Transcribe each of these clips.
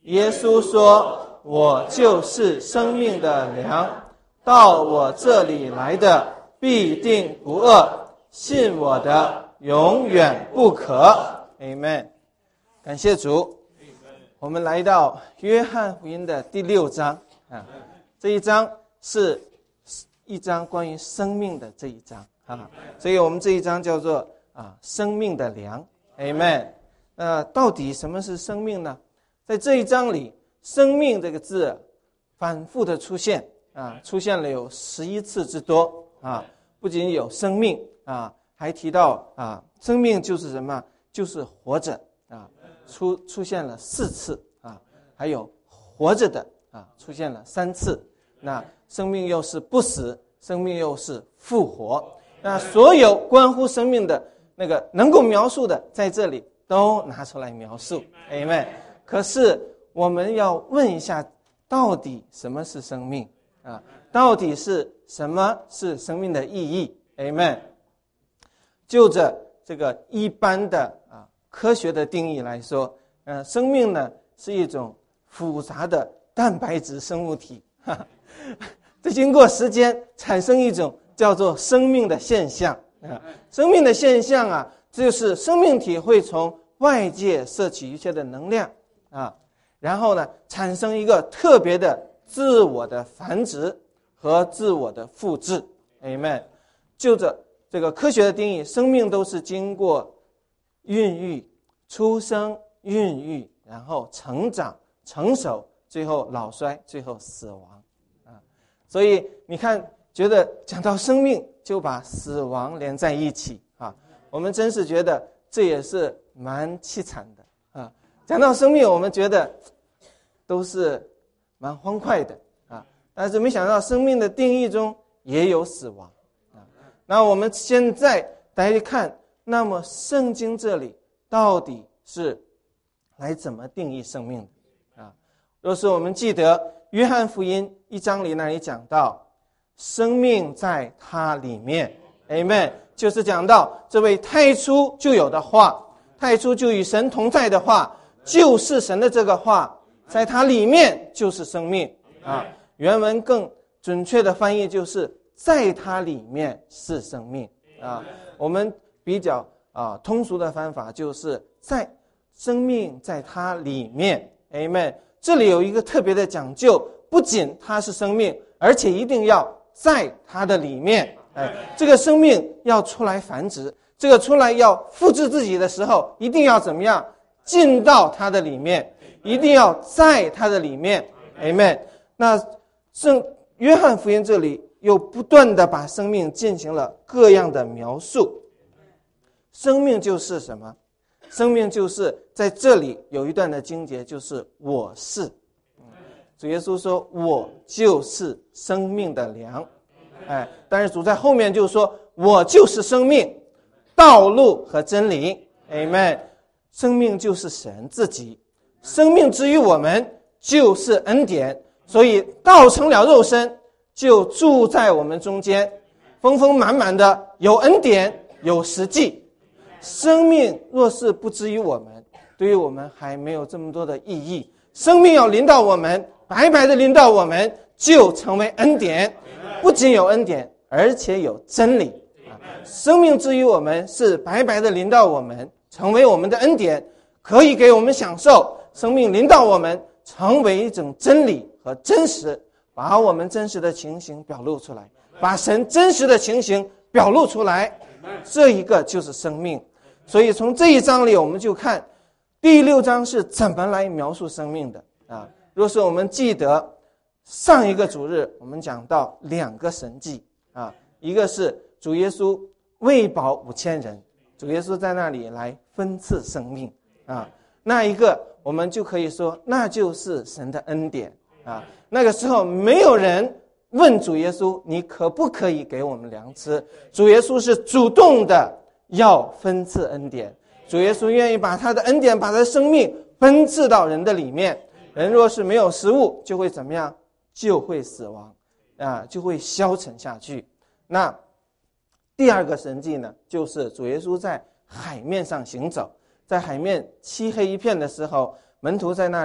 耶稣说，我就是生命的粮，到我这里来的必定不饿，信我的永远不渴。 Amen。 感谢主。我们来到约翰福音的第6章啊，这一章是一章关于生命的这一章啊，所以我们这一章叫做生命的粮。 Amen。 到底什么是生命呢？在这一章里，生命这个字反复的出现啊，出现了有11次之多啊。不仅有生命啊，还提到生命就是什么？就是活着啊，出现了4次啊。还有活着的出现了3次。那生命又是不死，生命又是复活。那所有关乎生命的那个能够描述的，在这里都拿出来描述。 Amen。 可是我们要问一下，到底什么是生命啊？到底是什么是生命的意义？ Amen。 就着这个一般的科学的定义来说，生命呢是一种复杂的蛋白质生物体，这经过时间产生一种叫做生命的现象。生命的现象就是生命体会从外界摄取一切的能量然后呢产生一个特别的自我的繁殖和自我的复制。 Amen。 就着这个科学的定义，生命都是经过孕育、出生、孕育，然后成长、成熟，最后老衰，最后死亡所以你看，觉得讲到生命就把死亡连在一起我们真是觉得这也是蛮凄惨的讲到生命，我们觉得都是蛮欢快的但是没想到生命的定义中也有死亡那我们现在来看，那么圣经这里到底是来怎么定义生命的若是我们记得约翰福音1章里那里讲到，生命在它里面。 Amen。 就是讲到这位太初就有的话，太初就与神同在的话，就是神的这个话，在它里面就是生命原文更准确的翻译就是在它里面是生命我们比较通俗的方法就是在生命在它里面。 Amen。 这里有一个特别的讲究，不仅它是生命，而且一定要在它的里面这个生命要出来繁殖，这个出来要复制自己的时候，一定要怎么样？进到它的里面，一定要在它的里面。 Amen。 那约翰福音这里又不断的把生命进行了各样的描述。生命就是什么？生命就是在这里有一段的经节，就是我是。主耶稣说，我就是生命的粮但是主在后面就说，我就是生命、道路和真理。 Amen。 生命就是神自己，生命之于我们就是恩典，所以道成了肉身，就住在我们中间，丰丰满满的，有恩典，有实际。生命若是不至于我们，对于我们还没有这么多的意义。生命要临到我们，白白的临到我们，就成为恩典。不仅有恩典，而且有真理生命之于我们是白白的临到我们，成为我们的恩典，可以给我们享受。生命临到我们，成为一种真理和真实，把我们真实的情形表露出来，把神真实的情形表露出来，这一个就是生命。所以从这一章里，我们就看第6章是怎么来描述生命的若是我们记得上一个主日我们讲到2个神迹一个是主耶稣喂饱5000人，主耶稣在那里来分赐生命那一个我们就可以说那就是神的恩典那个时候没有人问主耶稣，你可不可以给我们粮吃？主耶稣是主动的要分赐恩典，主耶稣愿意把他的恩典，把他的生命分赐到人的里面。人若是没有食物，就会怎么样？就会死亡就会消沉下去。那第2个神迹呢，就是主耶稣在海面上行走，在海面漆黑一片的时候，门徒在那里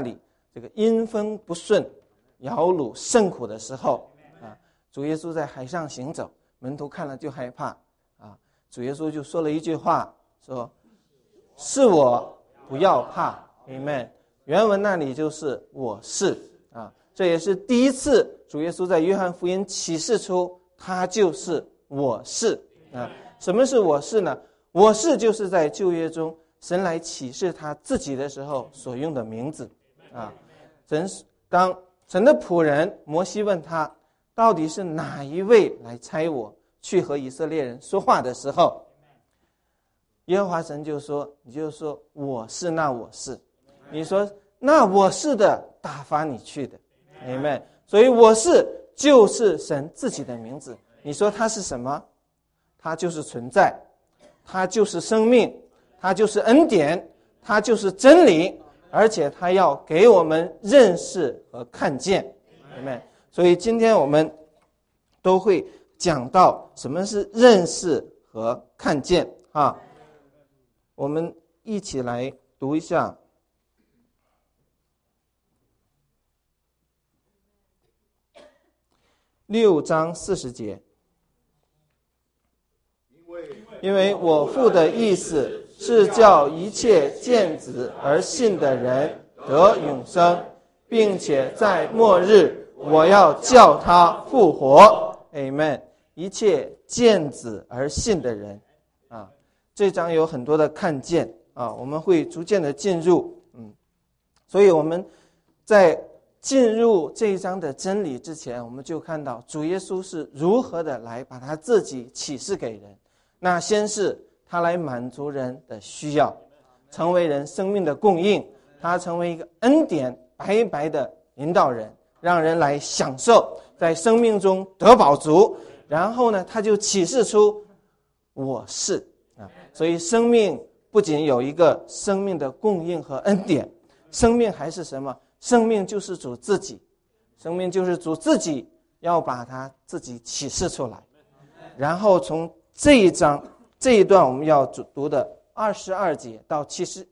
这个阴风不顺、摇橹甚苦的时候啊，主耶稣在海上行走，门徒看了就害怕啊。主耶稣就说了一句话，说：“是我，不要怕。” Amen。原文那里就是我是啊，这也是第一次主耶稣在约翰福音启示出他就是我是啊。什么是我是呢？我是就是在旧约中神来启示他自己的时候所用的名字啊。当神的仆人摩西问他到底是哪一位来差我去和以色列人说话的时候，耶和华神就说：“你就说我是那我是。”你说那我是的打发你去的 Amen。 所以我是就是神自己的名字。你说它是什么？它就是存在，它就是生命，它就是恩典，它就是真理，而且它要给我们认识和看见 Amen。 所以今天我们都会讲到什么是认识和看见啊。我们一起来读一下6章40节。因为我父的意思是叫一切见子而信的人得永生，并且在末日我要叫他复活。 Amen。 一切见子而信的人啊，这章有很多的看见啊，我们会逐渐的进入所以我们在进入这一章的真理之前，我们就看到主耶稣是如何的来把他自己启示给人。那先是他来满足人的需要，成为人生命的供应，他成为一个恩典白白的引导人，让人来享受，在生命中得饱足。然后呢，他就启示出我是啊，所以生命不仅有一个生命的供应和恩典，生命还是什么？生命就是主自己，生命就是主自己要把他自己启示出来。然后从这一章这一段我们要读的22节到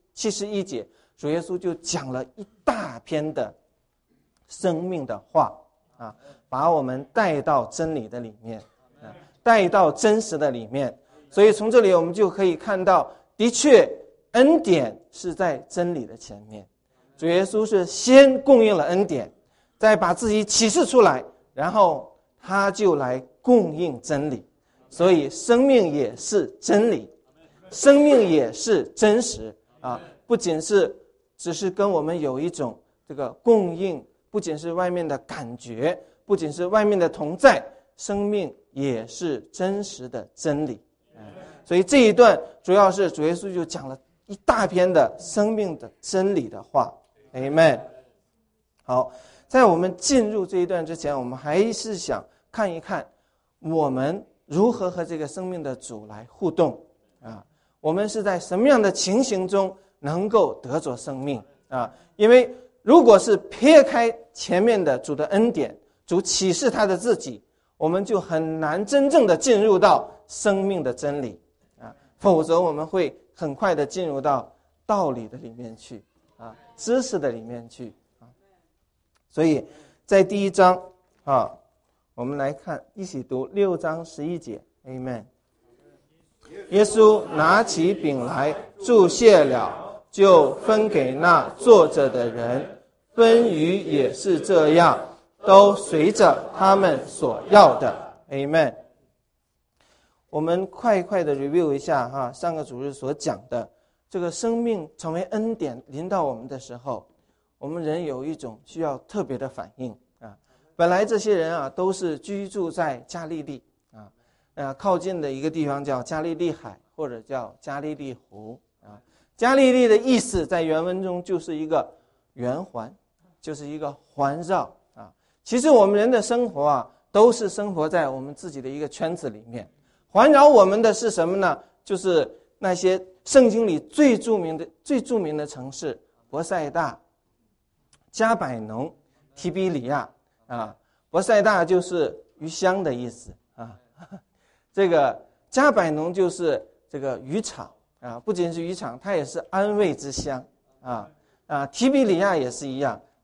71节，主耶稣就讲了一大篇的生命的话啊，把我们带到真理的里面啊，带到真实的里面。所以从这里我们就可以看到，的确恩典是在真理的前面。主耶稣是先供应了恩典，再把自己启示出来，然后他就来供应真理。所以生命也是真理，生命也是真实啊！不仅是只是跟我们有一种这个供应，不仅是外面的感觉，不仅是外面的同在，生命也是真实的真理。所以这一段主要是主耶稣就讲了一大篇的生命的真理的话。Amen。 好，在我们进入这一段之前，我们还是想看一看我们如何和这个生命的主来互动啊？我们是在什么样的情形中能够得着生命啊？因为如果是撇开前面的主的恩典，主启示他的自己，我们就很难真正的进入到生命的真理啊，否则我们会很快的进入到道理的里面去啊，知识的里面去啊。所以在第一章啊，我们来看，一起读6章11节 Amen。 耶稣拿起饼来，祝谢了，就分给那坐着的人，分鱼也是这样，都随着他们所要的 Amen。 我们快的 review 一下哈，上个主日所讲的这个生命成为恩典临到我们的时候，我们人有一种需要特别的反应啊。本来这些人啊都是居住在加利利啊，靠近的一个地方叫加利利海，或者叫加利利湖啊。加利利的意思在原文中就是一个圆环，就是一个环绕啊。其实我们人的生活啊，都是生活在我们自己的一个圈子里面。环绕我们的是什么呢？就是那些圣经里最著名的城市：伯赛大、加百农、提比里亚啊。伯赛大就是鱼香的意思啊，这个加百农就是这个渔场啊，不仅是渔场，它也是安慰之乡啊。提比里亚也是一样，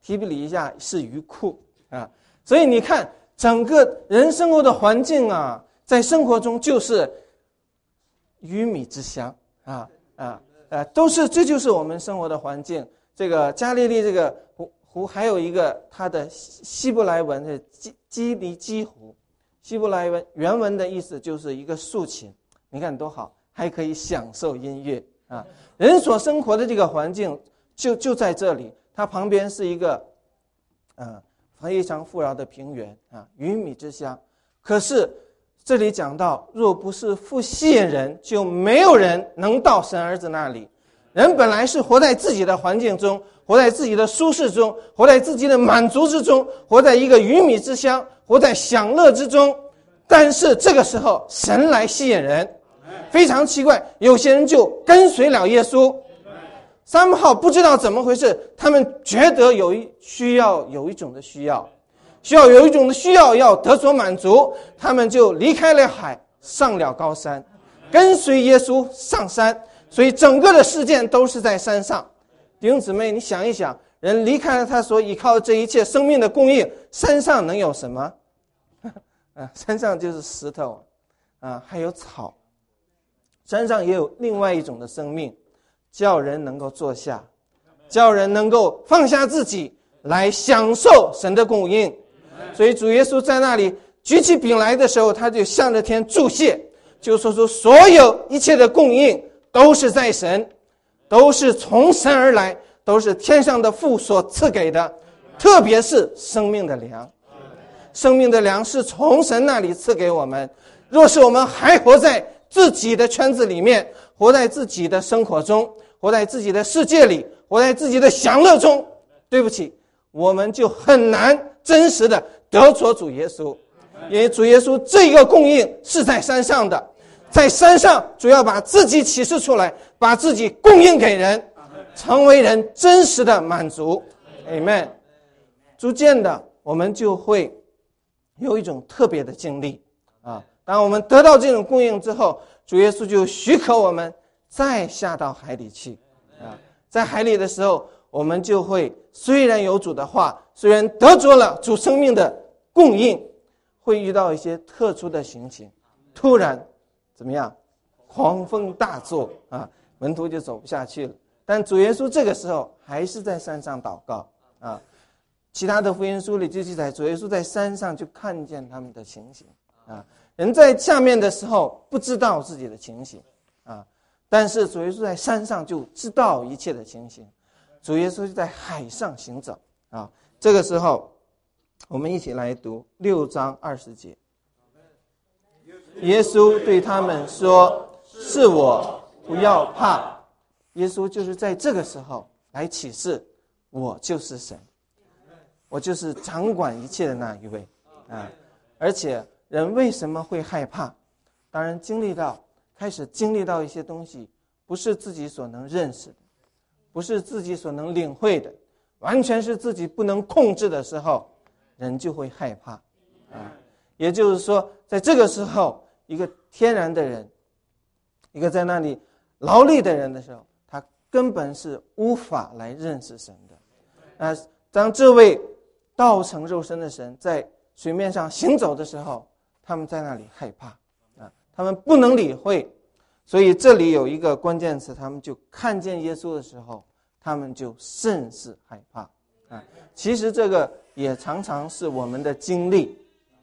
提比里亚是鱼库啊。所以你看，整个人生活的环境啊，在生活中就是鱼米之乡啊这就是我们生活的环境。这个加利利这个湖还有一个它的希伯来文是基尼基湖，希伯来文原文的意思就是一个竖琴，你看多好，还可以享受音乐啊。人所生活的这个环境就在这里，它旁边是一个非常富饶的平原啊，鱼米之乡。可是这里讲到，若不是父吸引人，就没有人能到神儿子那里。人本来是活在自己的环境中，活在自己的舒适中，活在自己的满足之中，活在一个鱼米之乡，活在享乐之中。但是这个时候神来吸引人，非常奇怪，有些人就跟随了耶稣。somehow不知道怎么回事，他们觉得有一种的需要要得所满足，他们就离开了海，上了高山，跟随耶稣上山。所以整个的事件都是在山上。弟兄姊妹，你想一想，人离开了他所依靠的这一切生命的供应，山上能有什么？山上就是石头还有草。山上也有另外一种的生命，叫人能够坐下，叫人能够放下自己来享受神的供应。所以主耶稣在那里举起饼来的时候，他就向着天祝谢，就说出所有一切的供应都是在神，都是从神而来，都是天上的父所赐给的，特别是生命的粮。生命的粮是从神那里赐给我们。若是我们还活在自己的圈子里面，活在自己的生活中，活在自己的世界里，活在自己的享乐中，对不起，我们就很难真实的得着主耶稣。因为主耶稣这个供应是在山上的，在山上主要把自己启示出来，把自己供应给人，成为人真实的满足。 Amen。 逐渐的我们就会有一种特别的经历当我们得到这种供应之后，主耶稣就许可我们再下到海里去在海里的时候，我们就会虽然有主的话，虽然得着了主生命的供应，会遇到一些特殊的情形，突然怎么样，狂风大作门徒就走不下去了。但主耶稣这个时候还是在山上祷告其他的福音书里就记载，主耶稣在山上就看见他们的情形人在下面的时候不知道自己的情形但是主耶稣在山上就知道一切的情形。主耶稣就在海上行走这个时候我们一起来读6章20节。耶稣对他们说，是我，不要怕。耶稣就是在这个时候来启示，我就是神，我就是掌管一切的那一位而且人为什么会害怕？当然开始经历到一些东西不是自己所能认识的，不是自己所能领会的，完全是自己不能控制的时候，人就会害怕也就是说，在这个时候，一个天然的人，一个在那里劳力的人的时候，他根本是无法来认识神的当这位道成肉身的神在水面上行走的时候，他们在那里害怕他们不能理会。所以这里有一个关键词，他们就看见耶稣的时候，他们就甚是害怕其实这个也常常是我们的经历，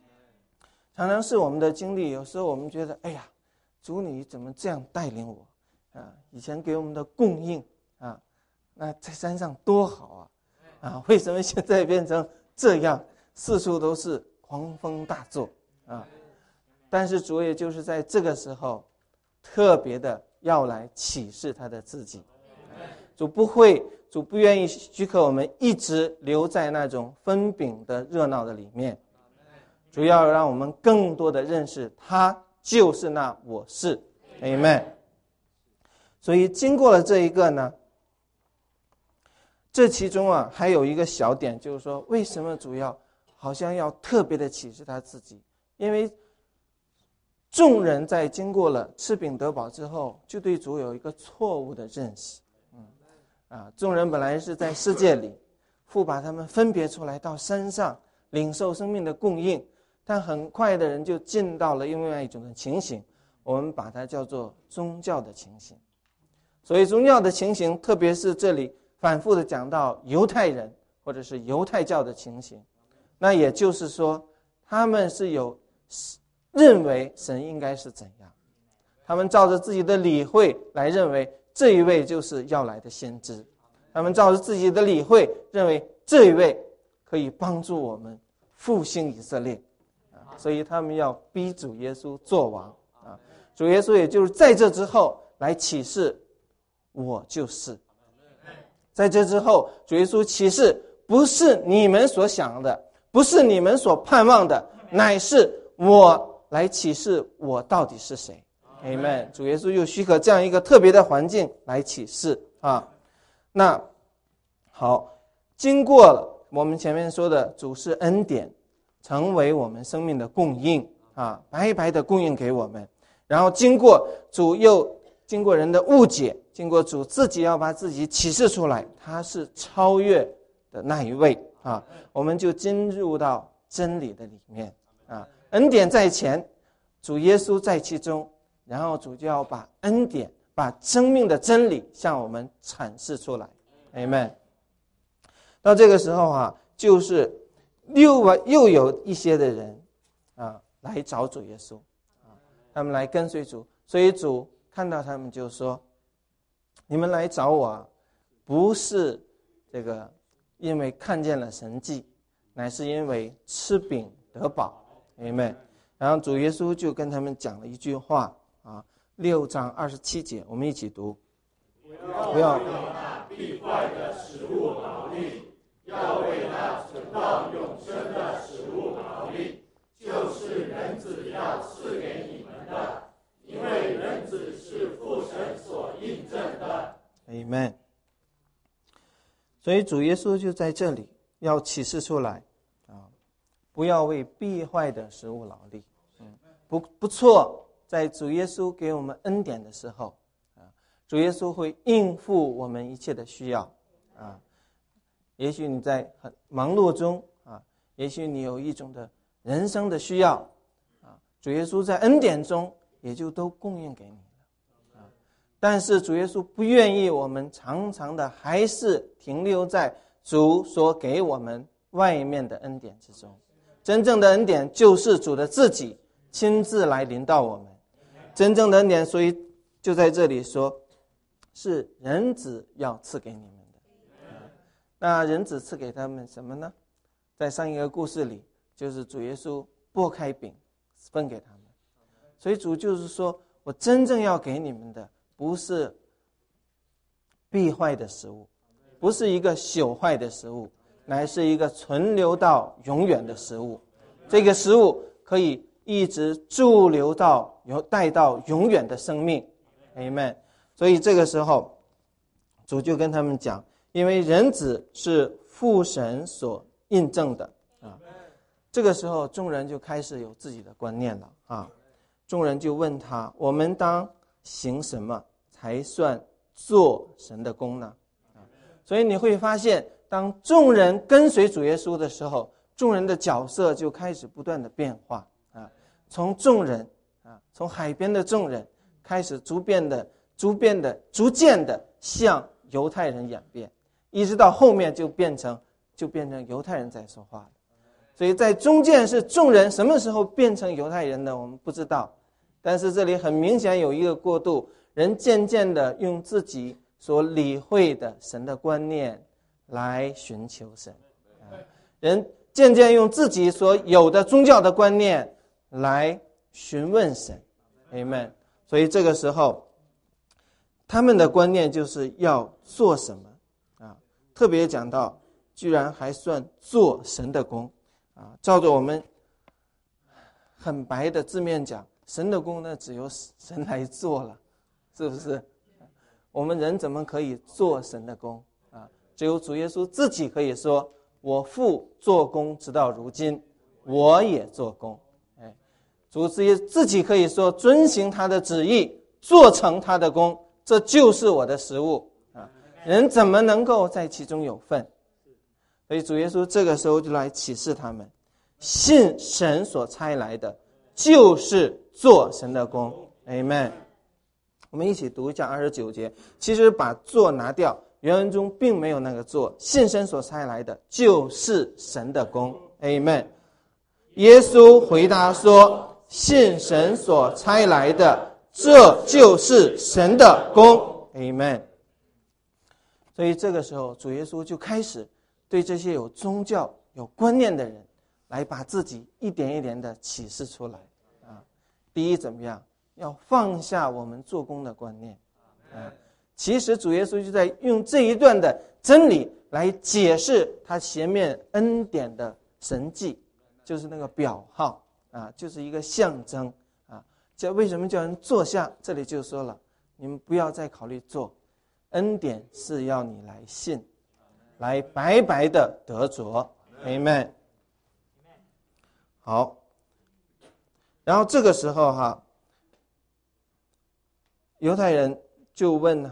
有时候我们觉得，哎呀，主你怎么这样带领我以前给我们的供应那在山上多好为什么现在变成这样，四处都是狂风大作但是主也就是在这个时候特别的要来启示他的自己。主不愿意许可我们一直留在那种分饼的热闹的里面，主要让我们更多的认识他就是那我是。 Amen。 所以经过了这一个呢，这其中还有一个小点，就是说为什么主要好像要特别的启示他自己？因为众人在经过了吃饼得饱之后，就对主有一个错误的认识众人本来是在世界里父把他们分别出来到山上领受生命的供应，但很快的人就进到了另外一种的情形，我们把它叫做宗教的情形。所以宗教的情形，特别是这里反复的讲到犹太人或者是犹太教的情形，那也就是说他们是有认为神应该是怎样，他们照着自己的理会来认为这一位就是要来的先知，他们照着自己的理会认为这一位可以帮助我们复兴以色列，所以他们要逼主耶稣做王。主耶稣也就是在这之后来启示我就是，在这之后主耶稣启示不是你们所想的，不是你们所盼望的，乃是我来启示我到底是谁。 Amen。 主耶稣又许可这样一个特别的环境来启示那好，经过了我们前面说的主是恩典成为我们生命的供应白白的供应给我们，然后经过主又经过人的误解，经过主自己要把自己启示出来，他是超越的那一位我们就进入到真理的里面恩典在前，主耶稣在其中，然后主就要把恩典把生命的真理向我们阐释出来。 Amen。 到这个时候就是又有一些的人来找主耶稣他们来跟随主，所以主看到他们就说，你们来找我不是这个因为看见了神迹，乃是因为吃饼得饱。 Amen。 然后主耶稣就跟他们讲了一句话6章27节，我们一起读，不要为那必坏的食物劳力，要为那存到永生的食物劳力，就是人子要赐给你们的，因为人子是父神所印证的。 Amen。 所以主耶稣就在这里要启示出来不要为必坏的食物劳力。不错，在主耶稣给我们恩典的时候主耶稣会应付我们一切的需要也许你在很忙碌中也许你有一种的人生的需要主耶稣在恩典中也就都供应给你了但是主耶稣不愿意我们常常的还是停留在主所给我们外面的恩典之中，真正的恩典就是主的自己亲自来临到我们，真正的恩典，所以就在这里说是人子要赐给你们的那人子赐给他们什么呢？在上一个故事里就是主耶稣擘开饼分给他们，所以主就是说我真正要给你们的不是必坏的食物，不是一个朽坏的食物，乃是一个存留到永远的食物，这个食物可以一直驻留到带到永远的生命。 Amen。 所以这个时候主就跟他们讲，因为人子是父神所印证的这个时候众人就开始有自己的观念了众人就问他，我们当行什么才算做神的工呢所以你会发现当众人跟随主耶稣的时候，众人的角色就开始不断的变化从众人从海边的众人开始逐渐的向犹太人演变，一直到后面就变成犹太人在说话了。所以在中间是众人，什么时候变成犹太人呢？我们不知道，但是这里很明显有一个过渡，人渐渐的用自己所理会的神的观念来寻求神人渐渐用自己所有的宗教的观念来询问神。 Amen。 所以这个时候他们的观念就是要做什么特别讲到居然还算做神的工照着我们很白的字面讲，神的工呢只有神来做了，是不是？我们人怎么可以做神的工只有主耶稣自己可以说，我父做工直到如今，我也做工。主自己可以说，遵行他的旨意，做成他的工，这就是我的食物人怎么能够在其中有份？ 所以主耶稣这个时候就来启示他们，信神所差来的就是做神的工。 Amen。 我们一起读一下29节，其实把做拿掉，原文中并没有那个做，信神所差来的就是神的工。 Amen。 耶稣回答说，信神所差来的这就是神的工。 Amen。 所以这个时候主耶稣就开始对这些有宗教有观念的人来把自己一点一点的启示出来。第一，怎么样？要放下我们做工的观念。其实主耶稣就在用这一段的真理来解释他前面恩典的神迹，就是那个表号就是一个象征为什么叫人坐下？这里就说了，你们不要再考虑做，恩典是要你来信，来白白的得着。 Amen。 好，然后这个时候犹太人就问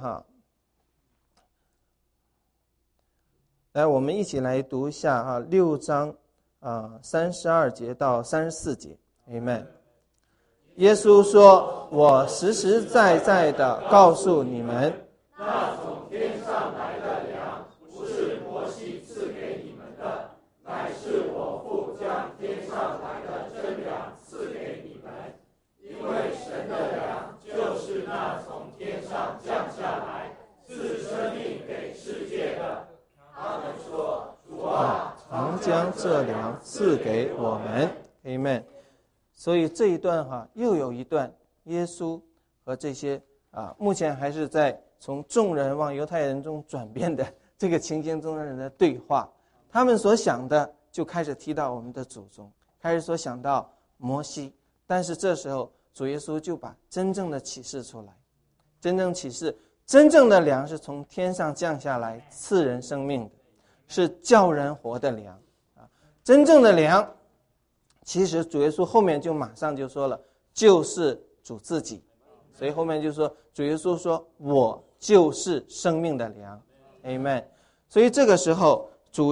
来，我们一起来读一下6章32节到34节。 Amen。 耶稣说，我实实在在的告诉你们， 那从天上来的粮不是摩西赐给你们的，乃是我父将天上来的真粮赐给你们。因为神的粮就是那从天上降下来赐生命给世界的。他们说，主啊， 常将这粮赐给我们。 Amen。 所以这一段又有一段耶稣和这些目前还是在从众人往犹太人中转变的这个情形中的人的对话，他们所想的就开始提到我们的祖宗，开始所想到摩西，但是这时候主耶稣就把真正的启示出来，真正启示，真正的粮是从天上降下来赐人生命的，是叫人活的粮真正的粮，其实主耶稣后面就马上就说了，就是主自己。所以后面就说，主耶稣说，我就是生命的粮。 Amen。 所以这个时候主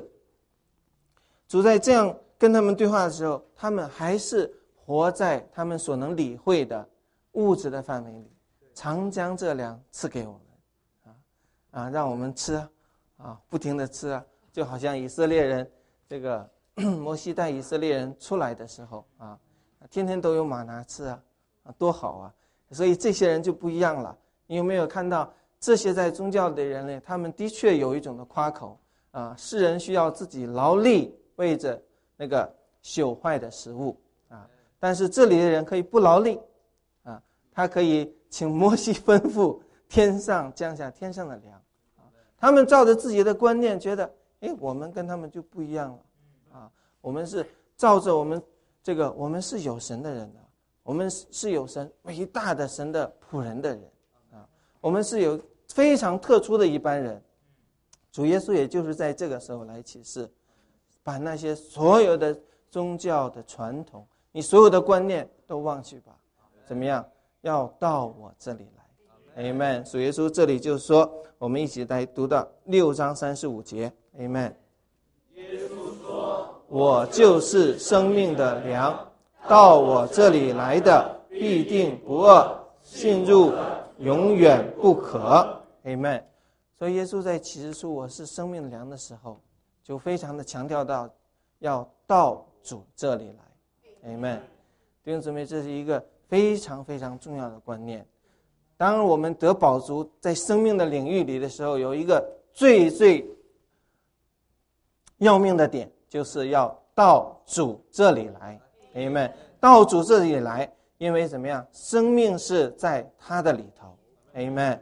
在这样跟他们对话的时候，他们还是活在他们所能理会的物质的范围里，常将这粮赐给我们让我们吃不停的吃就好像以色列人这个摩西带以色列人出来的时候天天都有玛拿吃多好所以这些人就不一样了。你有没有看到这些在宗教的人呢？他们的确有一种的夸口世人需要自己劳力为着那个朽坏的食物但是这里的人可以不劳力他可以请摩西吩咐天上降下天上的粮他们照着自己的观念觉得我们跟他们就不一样了我们是照着我们我们是有神的人我们是有神伟大的神的仆人的人我们是有非常特殊的一般人。主耶稣也就是在这个时候来启示，把那些所有的宗教的传统，你所有的观念都忘记吧，怎么样？要到我这里来。 Amen。 主耶稣这里就说，我们一起来读到6章35节。 Amen。 耶稣说， 我就是生命的粮，到我这里来的必定不饿，进入永远不渴。 Amen。 所以耶稣在启示出我是生命的粮的时候，就非常的强调到要到主这里来。 Amen。 弟兄姊妹，这是一个非常非常重要的观念。当我们得饱足在生命的领域里的时候，有一个最最要命的点，就是要到主这里来。 Amen。 到主这里来，因为怎么样？生命是在他的里头。 Amen。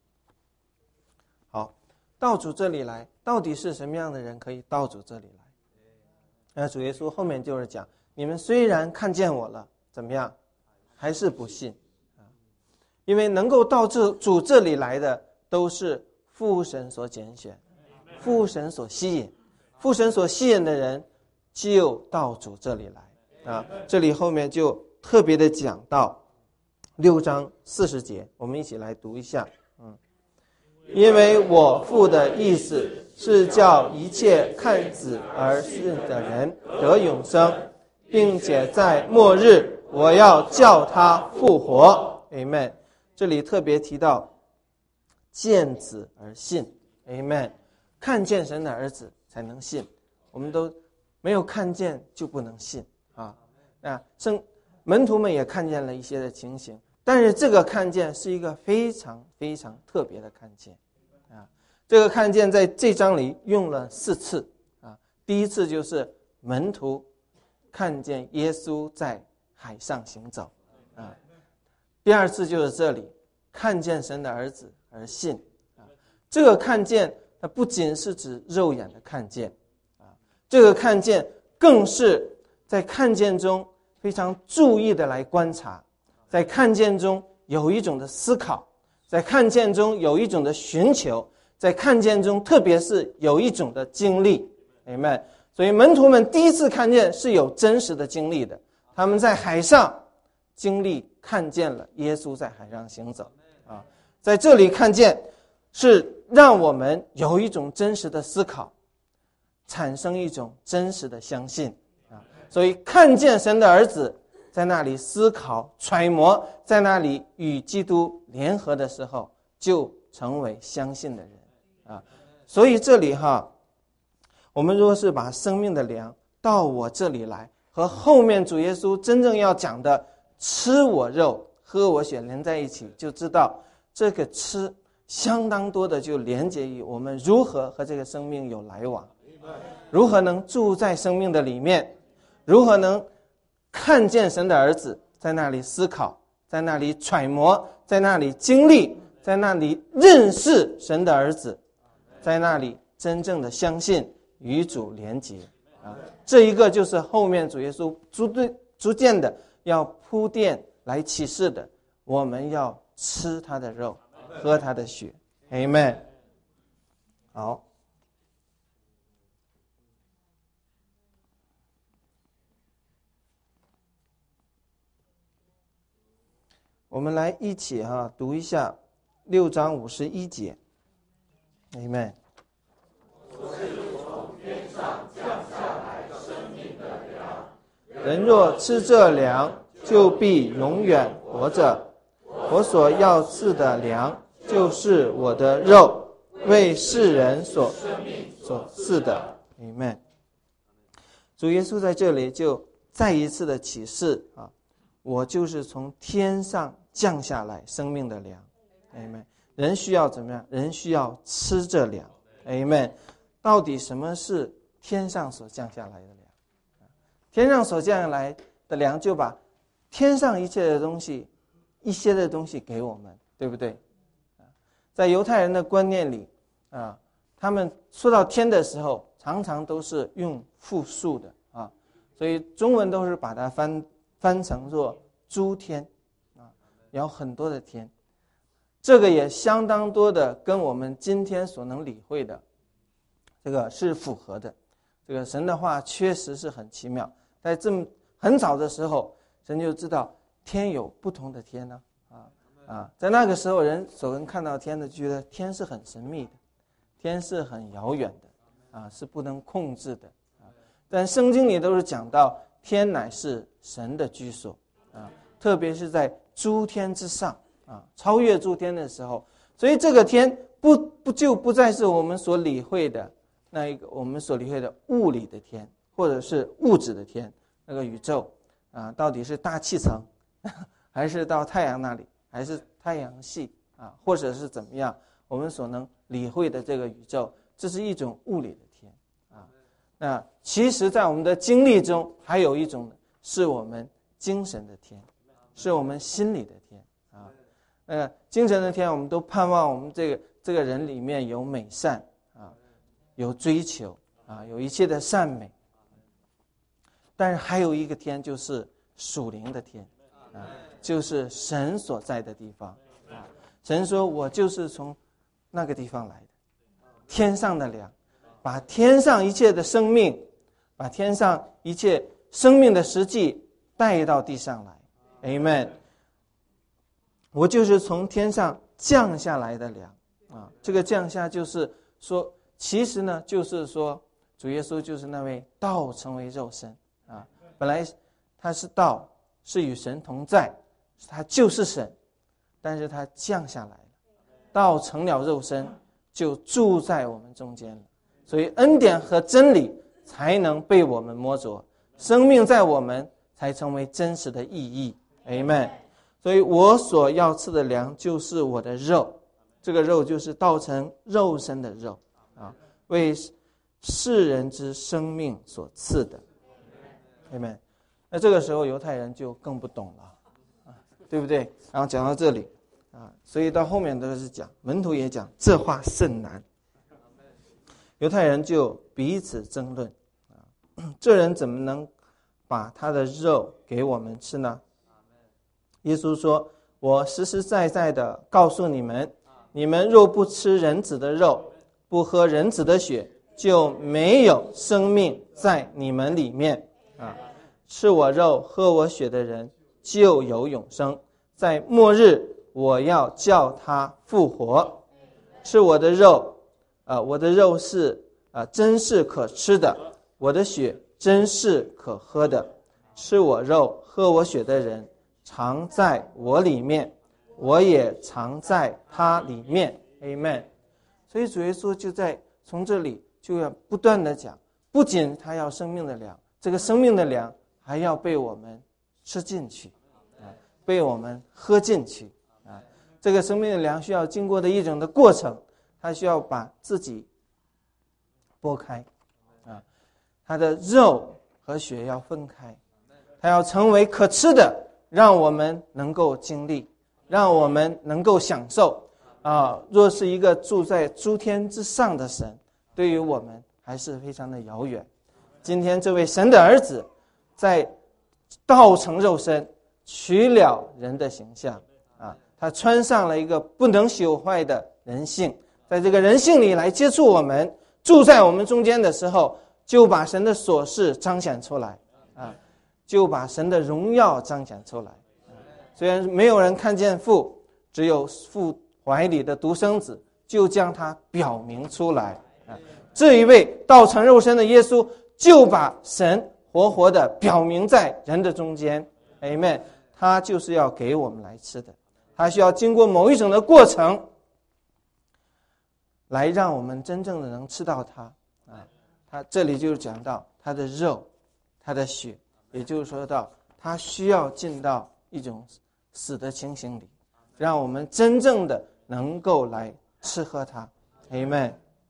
好，到主这里来，到底是什么样的人可以到主这里来？那主耶稣后面就是讲，你们虽然看见我了，怎么样？还是不信因为能够到主这里来的，都是父神所拣选，父神所吸引，父神所吸引的人就到主这里来这里后面就特别的讲到6章40节，我们一起来读一下因为我父的意思是叫一切看子而信的人得永生，并且在末日我要叫他复活。 Amen。 这里特别提到见子而信。 Amen。 看见神的儿子才能信，我们都没有看见就不能信啊。门徒们也看见了一些的情形，但是这个看见是一个非常非常特别的看见啊。这个看见在这章里用了4次啊。第一次就是门徒看见耶稣在海上行走啊。第二次就是这里看见神的儿子而信啊。这个看见它不仅是指肉眼的看见啊，这个看见更是在看见中非常注意的来观察，在看见中有一种的思考，在看见中有一种的寻求，在看见中特别是有一种的经历。 Amen。 所以门徒们第一次看见是有真实的经历的，他们在海上经历看见了耶稣在海上行走啊。在这里看见是让我们有一种真实的思考，产生一种真实的相信啊。所以看见神的儿子在那里思考揣摩，在那里与基督联合的时候，就成为相信的人啊。所以这里我们如果是把生命的粮到我这里来，和后面主耶稣真正要讲的吃我肉喝我血连在一起，就知道这个吃相当多的就连接于我们如何和这个生命有来往，如何能住在生命的里面，如何能看见神的儿子在那里思考，在那里揣摩，在那里经历，在那里认识神的儿子，在那里真正的相信与主连结啊。这一个就是后面主耶稣逐渐的要铺垫来启示的，我们要吃他的肉喝他的血。 Amen。 好，我们来一起读一下6章51节。 Amen。 人若吃这粮，就必永远活着。我所要赐的粮，就是我的肉，为世人所赐的。 Amen。 主耶稣在这里就再一次的启示我就是从天上降下来生命的粮。 Amen。 人需要怎么样？人需要吃这粮。 Amen。 到底什么是天上所降下来的粮？天上所降下来的粮就把天上一切的东西，一些的东西给我们，对不对？在犹太人的观念里他们说到天的时候常常都是用复数的所以中文都是把它翻成作诸天有很多的天。这个也相当多的跟我们今天所能理会的这个是符合的。这个神的话确实是很奇妙，在这么很早的时候，神就知道天有不同的天呢在那个时候人所能看到天的，觉得天是很神秘的，天是很遥远的是不能控制的但圣经里都是讲到天乃是神的居所特别是在诸天之上超越诸天的时候，所以这个天不再是我们所理会的那一个我们所理会的物理的天，或者是物质的天，那个宇宙到底是大气层还是到太阳那里，还是太阳系或者是怎么样，我们所能理会的这个宇宙，这是一种物理的天那其实在我们的经历中还有一种是我们精神的天，是我们心理的天精神的天，我们都盼望我们这个人里面有美善有追求有一切的善美。但是还有一个天，就是属灵的天就是神所在的地方神说我就是从那个地方来的，天上的粮，把天上一切的生命，把天上一切生命的实际带到地上来。 Amen。 我就是从天上降下来的粮这个降下就是说其实呢，就是说主耶稣就是那位道成为肉身啊。本来他是道，是与神同在，他就是神，但是他降下来了，道成了肉身，就住在我们中间了。所以恩典和真理才能被我们摸着，生命在我们才成为真实的意义。Amen。所以我所要吃的粮就是我的肉，这个肉就是道成肉身的肉啊，为世人之生命所赐的。Amen。那这个时候犹太人就更不懂了，对不对？然后讲到这里啊，所以到后面都是讲，门徒也讲这话甚难。犹太人就彼此争论这人怎么能把他的肉给我们吃呢？耶稣说，我实实在在的告诉你们，你们若不吃人子的肉，不喝人子的血，就没有生命在你们里面吃我肉喝我血的人就有永生，在末日我要叫他复活。吃我的肉我的肉是真是可吃的，我的血真是可喝的。吃我肉喝我血的人常在我里面，我也常在他里面。 Amen。 所以主耶稣就在从这里就要不断的讲，不仅他要生命的粮，这个生命的粮还要被我们吃进去被我们喝进去这个生命的粮需要经过的一种的过程，他需要把自己剥开他的肉和血要分开，他要成为可吃的，让我们能够经历，让我们能够享受若是一个住在诸天之上的神，对于我们还是非常的遥远。今天这位神的儿子在道成肉身，取了人的形象他穿上了一个不能朽坏的人性，在这个人性里来接触我们，住在我们中间的时候，就把神的所事彰显出来就把神的荣耀彰显出来虽然没有人看见父，只有父怀里的独生子就将他表明出来这一位道成肉身的耶稣就把神活活的表明在人的中间。 Amen。 他就是要给我们来吃的，他需要经过某一种的过程来让我们真正的能吃到他他这里就是讲到他的肉他的血，也就是说到他需要进到一种死的情形里，让我们真正的能够来吃喝它。 Amen。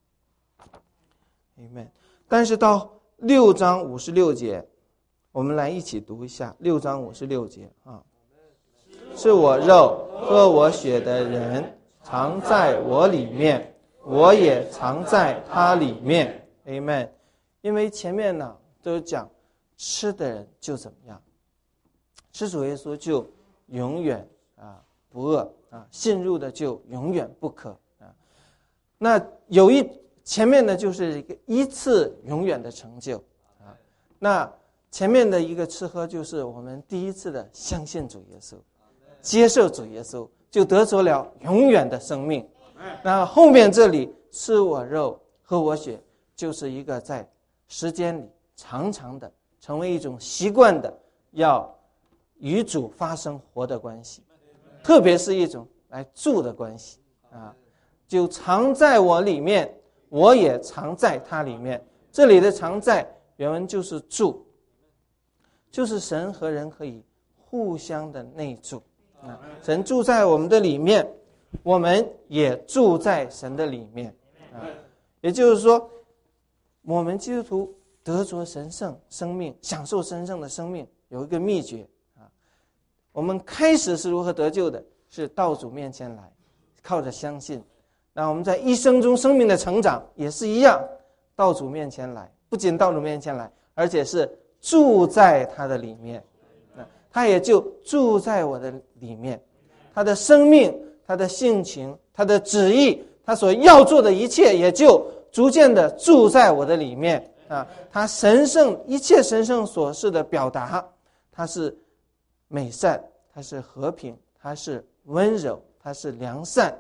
Amen。 但是到6章56节，我们来一起读一下6章56节吃我肉喝我血的人常在我里面，我也常在他里面。 Amen。 因为前面呢都讲吃的人就怎么样，吃主耶稣就永远不饿信入的就永远不渴那前面呢就是一次永远的成就那前面的一个吃喝就是我们第一次的相信主耶稣，接受主耶稣，就得着了永远的生命。那后面这里吃我肉喝我血，就是一个在时间里长长的成为一种习惯的要与主发生活的关系，特别是一种来住的关系就常在我里面，我也常在他里面。这里的常在原文就是住，就是神和人可以互相的内住神住在我们的里面，我们也住在神的里面也就是说我们基督徒得着神圣生命，享受神圣的生命有一个秘诀我们开始是如何得救的，是到主面前来靠着相信。那我们在一生中生命的成长也是一样，到主面前来，不仅到主面前来，而且是住在他的里面他也就住在我的里面，他的生命他的性情他的旨意他所要做的一切也就逐渐的住在我的里面他神圣一切神圣所示的表达，他是美善，他是和平，他是温柔，他是良善，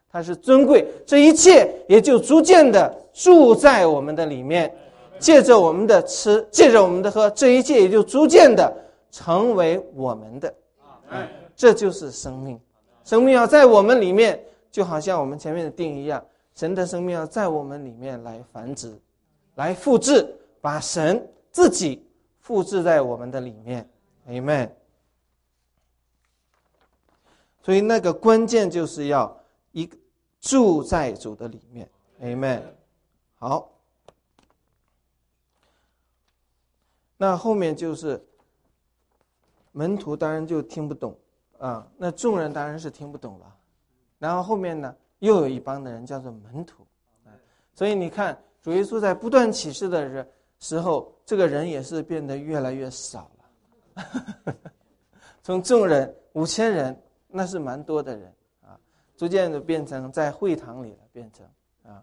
他是尊贵，这一切也就逐渐的住在我们的里面，借着我们的吃，借着我们的喝，这一切也就逐渐的成为我们的。这就是生命。生命要在我们里面，就好像我们前面的定义一样，神的生命要在我们里面来繁殖，来复制，把神自己复制在我们的里面。 Amen。 所以那个关键就是要住在主的里面。 Amen。 好，那后面就是门徒当然就听不懂啊，那众人当然是听不懂了。然后后面呢，又有一帮的人叫做门徒。所以你看，主耶稣在不断启示的时候，这个人也是变得越来越少了。从众人5000人，那是蛮多的人啊，逐渐的变成在会堂里了，变成啊，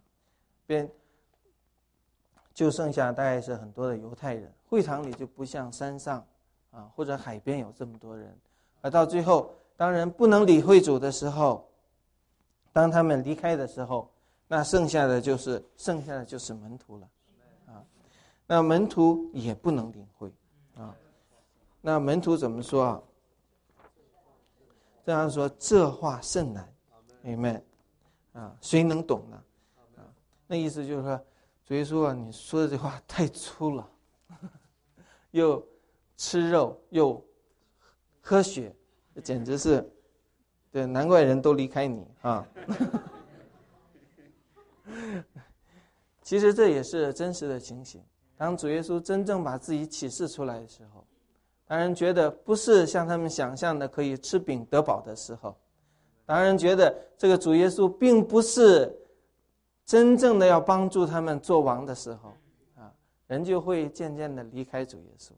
就剩下大概是很多的犹太人。会堂里就不像山上啊或者海边有这么多人。而到最后，当人不能理会主的时候，当他们离开的时候，那剩下的就是门徒了啊。那门徒也不能领会啊。那门徒怎么说啊？这样说，这话甚难。Amen。啊，谁能懂呢？啊，那意思就是说，主耶稣啊，你说的这话太粗了，又吃肉又喝血，简直是，对，难怪人都离开你啊。其实这也是真实的情形。当主耶稣真正把自己启示出来的时候，当人觉得不是像他们想象的可以吃饼得饱的时候，当人觉得这个主耶稣并不是真正的要帮助他们做王的时候啊，人就会渐渐的离开主耶稣。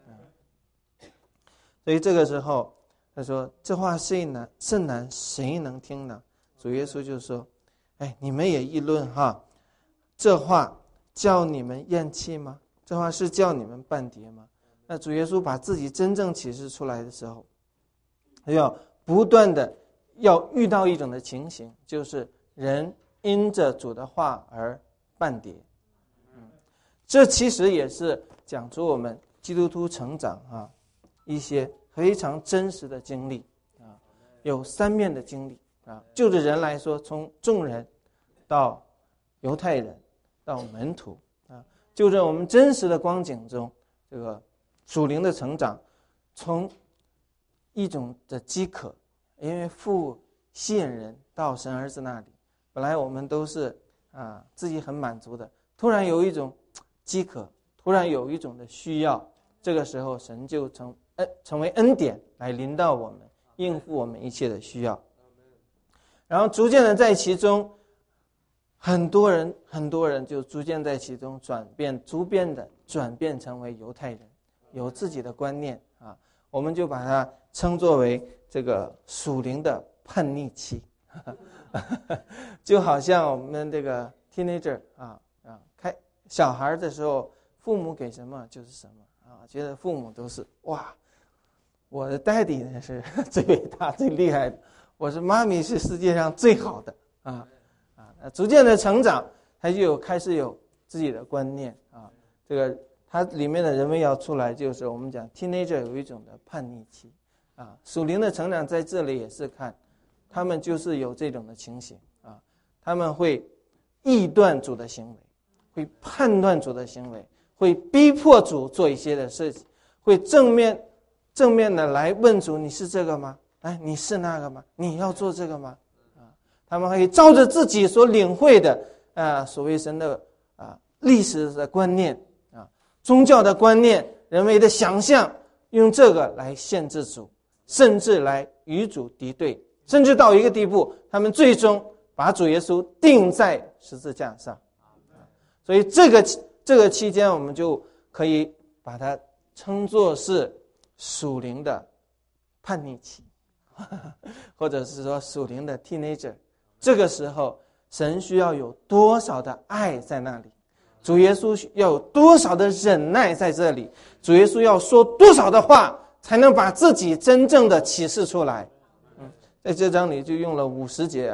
所以这个时候他说，这话甚难，谁能听呢？主耶稣就说，哎，你们也议论哈，这话叫你们厌弃吗？这话是叫你们半跌吗？那主耶稣把自己真正启示出来的时候，他要不断的要遇到一种的情形，就是人因着主的话而半跌。这其实也是讲出我们基督徒成长啊一些非常真实的经历啊，有3面的经历啊。就着人来说，从众人到犹太人到门徒啊，就着我们真实的光景中，这个属灵的成长，从一种的饥渴，因为父吸引人到神儿子那里，本来我们都是自己很满足的，突然有一种饥渴，突然有一种的需要，这个时候神就成为恩典来临到我们，应付我们一切的需要。然后逐渐的在其中，很多人就逐渐在其中逐渐的转变成为犹太人，有自己的观念啊，我们就把它称作为这个属灵的叛逆期。就好像我们这个 teenager 开小孩的时候，父母给什么就是什么啊，觉得父母都是哇，我的 daddy 呢是最伟大最厉害的，我是妈咪是世界上最好的逐渐的成长，他就开始有自己的观念啊。这个他里面的人们要出来，就是我们讲 teenager 有一种的叛逆期啊。属灵的成长在这里也是看，他们就是有这种的情形啊，他们会臆断主的行为，会判断主的行为，会逼迫主做一些的事情，会正面的来问主，你是这个吗？哎，你是那个吗？你要做这个吗？他们可以照着自己所领会的所谓神的历史的观念宗教的观念，人为的想象，用这个来限制主，甚至来与主敌对，甚至到一个地步，他们最终把主耶稣钉在十字架上。所以这个期间，我们就可以把它称作是属灵的叛逆期，或者是说属灵的 teenager。这个时候，神需要有多少的爱在那里，主耶稣要有多少的忍耐在这里，主耶稣要说多少的话，才能把自己真正的启示出来。在这章里就用了50节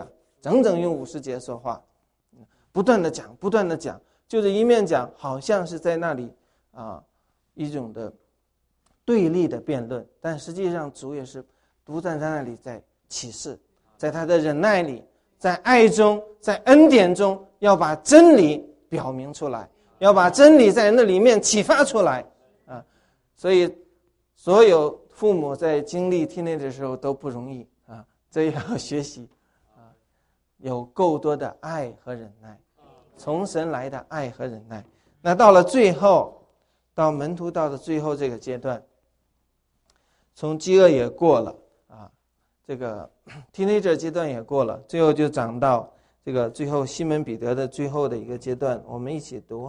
整整用50节说话，不断的讲，不断的讲，就是一面讲，好像是在那里一种的对立的辩论，但实际上主也是独站在那里在启示，在他的忍耐里，在爱中，在恩典中，要把真理表明出来，要把真理在那里面启发出来所以所有父母在经历听力的时候都不容易这也要学习有够多的爱和忍耐，从神来的爱和忍耐。那到了最后，到门徒到了最后这个阶段，从饥饿也过了这个 teenager 阶段也过了，最后就讲到这个最后西门彼得的最后的一个阶段，我们一起读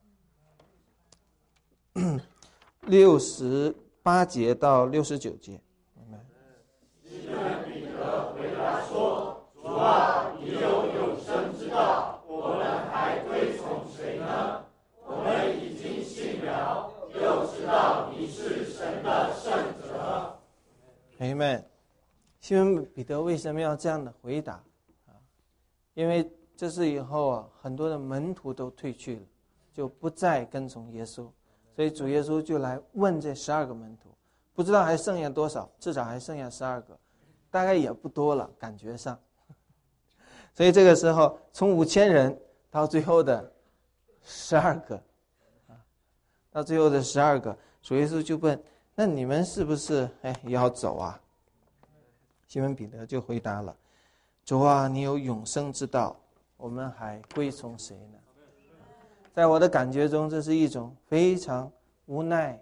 68节到69节。 西门彼得回答说：主啊，你有永生之道，我们还归从谁呢？我们已经信了，又知道你是神的圣者。 Amen。西门彼得为什么要这样的回答因为这是以后很多的门徒都退去了，就不再跟从耶稣，所以主耶稣就来问这12个门徒，不知道还剩下多少，至少还剩下12个，大概也不多了，感觉上。所以这个时候从5000人到最后的12个到最后的12个，主耶稣就问，那你们是不是也要走啊？西门彼得就回答了，主啊，你有永生之道，我们还归从谁呢？在我的感觉中，这是一种非常无奈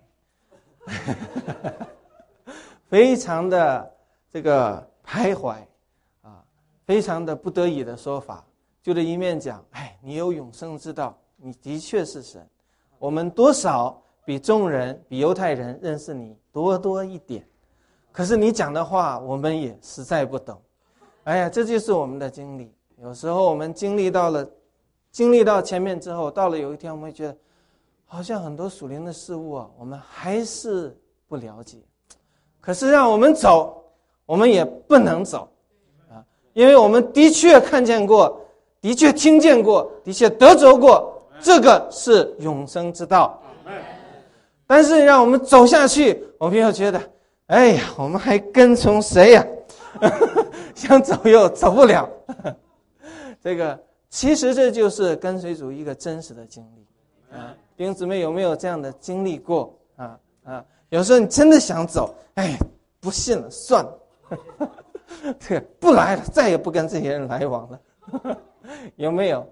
非常的这个徘徊非常的不得已的说法，就这一面讲，你有永生之道，你的确是神，我们多少比众人比犹太人认识你多一点，可是你讲的话我们也实在不懂。这就是我们的经历，有时候我们经历到前面之后，到了有一天我们会觉得好像很多属灵的事物我们还是不了解，可是让我们走我们也不能走因为我们的确看见过，的确听见过，的确得着过，这个是永生之道。但是让我们走下去，我们又觉得我们还跟从谁呀想走又走不了这个其实这就是跟随主一个真实的经历弟兄姊妹有没有这样的经历过有时候你真的想走，不信了，算了这个不来了，再也不跟这些人来往了有没有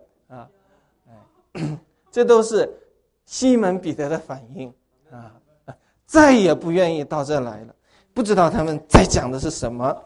这都是西门彼得的反应再也不愿意到这来了，不知道他们在讲的是什么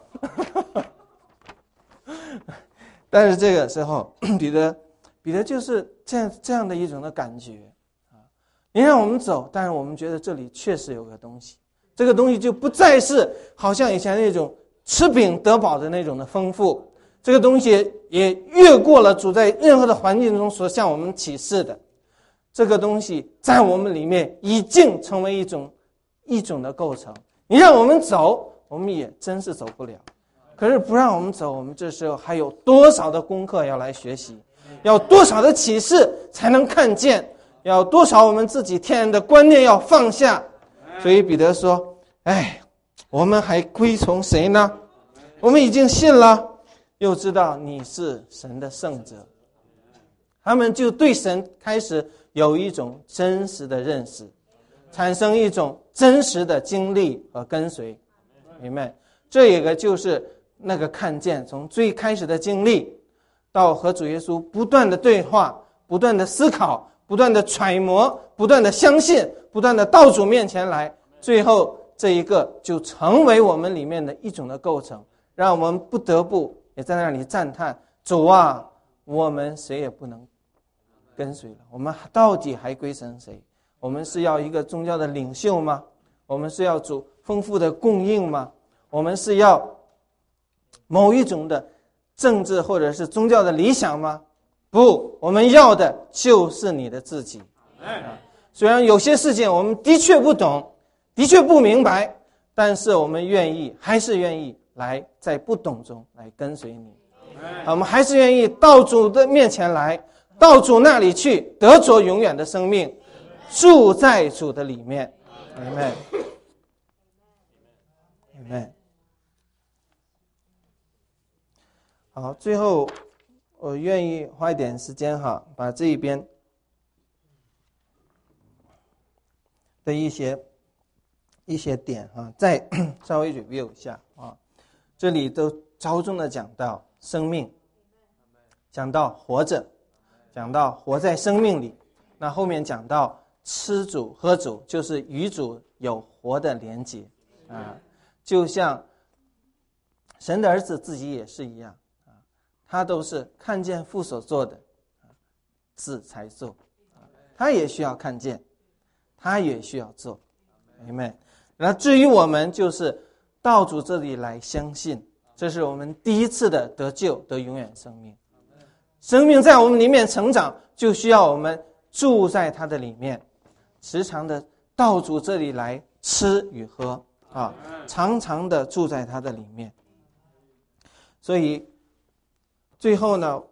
但是这个时候彼得就是这样的一种的感觉你让我们走，但是我们觉得这里确实有个东西，这个东西就不再是好像以前那种吃饼得饱的那种的丰富，这个东西也越过了主在任何的环境中所向我们启示的，这个东西在我们里面已经成为一种的构成，你让我们走我们也真是走不了，可是不让我们走，我们这时候还有多少的功课要来学习，要多少的启示才能看见，要多少我们自己天然的观念要放下。所以彼得说我们还归从谁呢？我们已经信了，又知道你是神的圣者，他们就对神开始有一种真实的认识，产生一种真实的经历和跟随。明白？这一个就是那个看见，从最开始的经历到和主耶稣不断的对话，不断的思考，不断的揣摩，不断的相信，不断的到主面前来，最后这一个就成为我们里面的一种的构成，让我们不得不也在那里赞叹，主啊，我们谁也不能跟随了，我们到底还归神谁？我们是要一个宗教的领袖吗？我们是要主丰富的供应吗？我们是要某一种的政治或者是宗教的理想吗？不，我们要的就是你的自己。虽然有些事情我们的确不懂，的确不明白，但是我们还是愿意来在不懂中来跟随你。 我们还是愿意到主的面前来，到主那里去得着永远的生命，住在主的里面。阿们，阿们。好，最后我愿意花一点时间把这一边的一些点再稍微 review 一下这里都着重的讲到生命，讲到活着，讲到活在生命里。那后面讲到吃主喝主，就是与主有活的连结就像神的儿子自己也是一样他都是看见父所做的子才做他也需要看见，他也需要做。阿们。然后至于我们就是到主这里来相信，这是我们第一次的得救，得永远生命。生命在我们里面成长，就需要我们住在他的里面，时常的到主这里来吃与喝常常的住在他的里面。所以最后呢，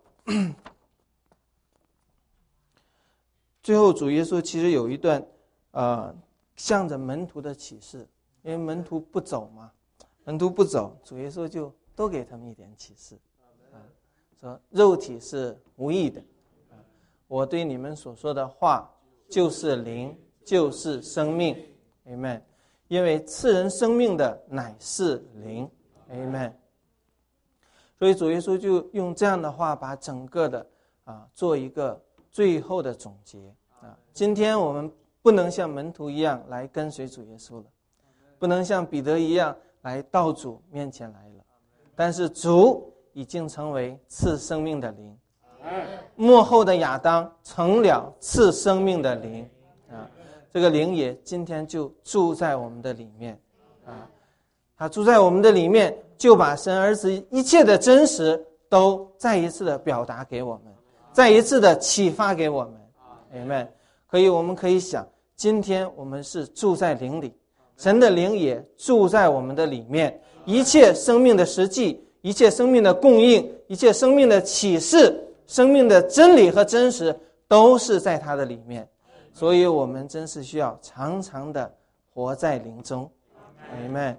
最后主耶稣其实有一段向着门徒的启示，因为门徒不走嘛，门徒不走，主耶稣就多给他们一点启示说肉体是无益的我对你们所说的话就是灵，就是生命。 Amen。 因为赐人生命的乃是灵。 Amen。 所以主耶稣就用这样的话把整个的做一个最后的总结今天我们不能像门徒一样来跟随主耶稣了，不能像彼得一样来到主面前来了，但是主已经成为赐生命的灵，末后的亚当成了赐生命的灵这个灵也今天就住在我们的里面他住在我们的里面，就把神儿子一切的真实都再一次的表达给我们，再一次的启发给我们。Amen。 我们可以想，今天我们是住在灵里，神的灵也住在我们的里面，一切生命的实际，一切生命的供应，一切生命的启示，生命的真理和真实都是在他的里面。所以我们真是需要常常的活在灵中。 Amen。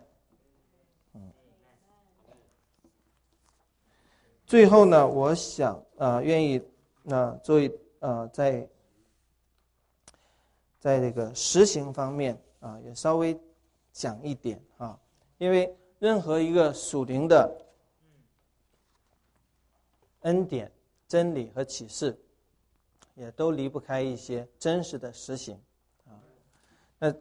最后呢，我想愿意作为在这个实行方面也稍微讲一点因为任何一个属灵的恩典、真理和启示，也都离不开一些真实的实行那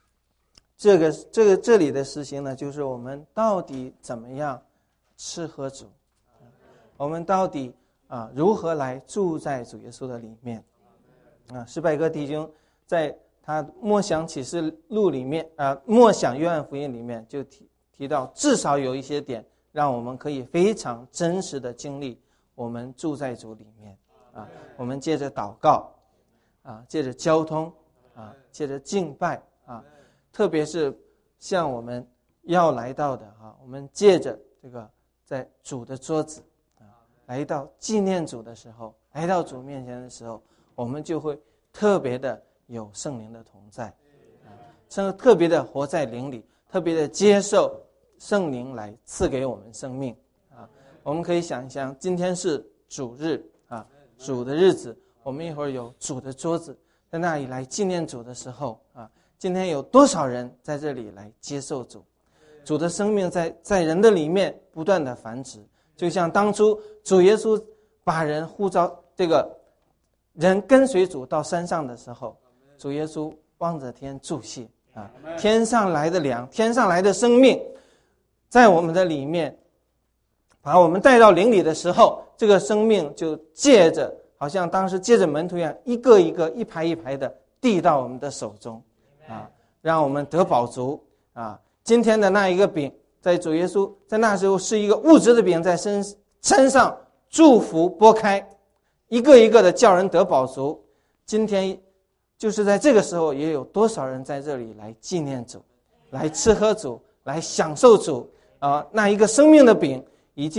这里的实行呢，就是我们到底怎么样吃喝主，我们到底如何来住在主耶稣的里面施拜哥弟兄在他默想启示录里面默想约翰福音里面就提到，至少有一些点让我们可以非常真实的经历我们住在主里面我们借着祷告借着交通借着敬拜特别是像我们要来到的我们借着这个在主的桌子来到纪念主的时候，来到主面前的时候，我们就会特别的有圣灵的同在特别的活在灵里，特别的接受圣灵来赐给我们生命我们可以想一想，今天是主日主的日子，我们一会儿有主的桌子，在那里来纪念主的时候今天有多少人在这里来接受主，主的生命在人的里面不断的繁殖，就像当初主耶稣把人呼召，这个人跟随主到山上的时候，主耶稣望着天祝谢天上来的粮，天上来的生命在我们的里面，把我们带到灵里的时候，这个生命就借着好像当时借着门徒一样，一个一个一排一排的递到我们的手中让我们得饱足今天的那一个饼，在主耶稣在那时候是一个物质的饼，在身上祝福拨开，一个一个的叫人得饱足。今天就是在这个时候，也有多少人在这里来纪念主，来吃喝主，来享受主那一个生命的饼已经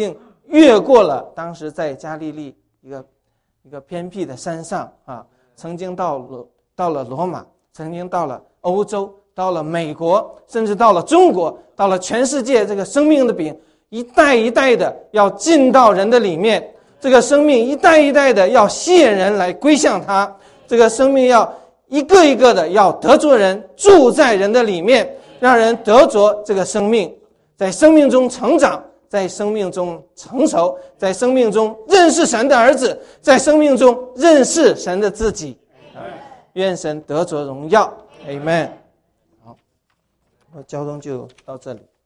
越过了当时在加利利一个偏僻的山上啊，曾经到了罗马，曾经到了欧洲，到了美国，甚至到了中国，到了全世界。这个生命的饼一代一代的要进到人的里面，这个生命一代一代的要吸引人来归向他，这个生命要一个一个的要得着人，住在人的里面，让人得着这个生命，在生命中成长，在生命中成熟，在生命中认识神的儿子，在生命中认识神的自己。愿神得着荣耀。 Amen。 好，我交通就到这里。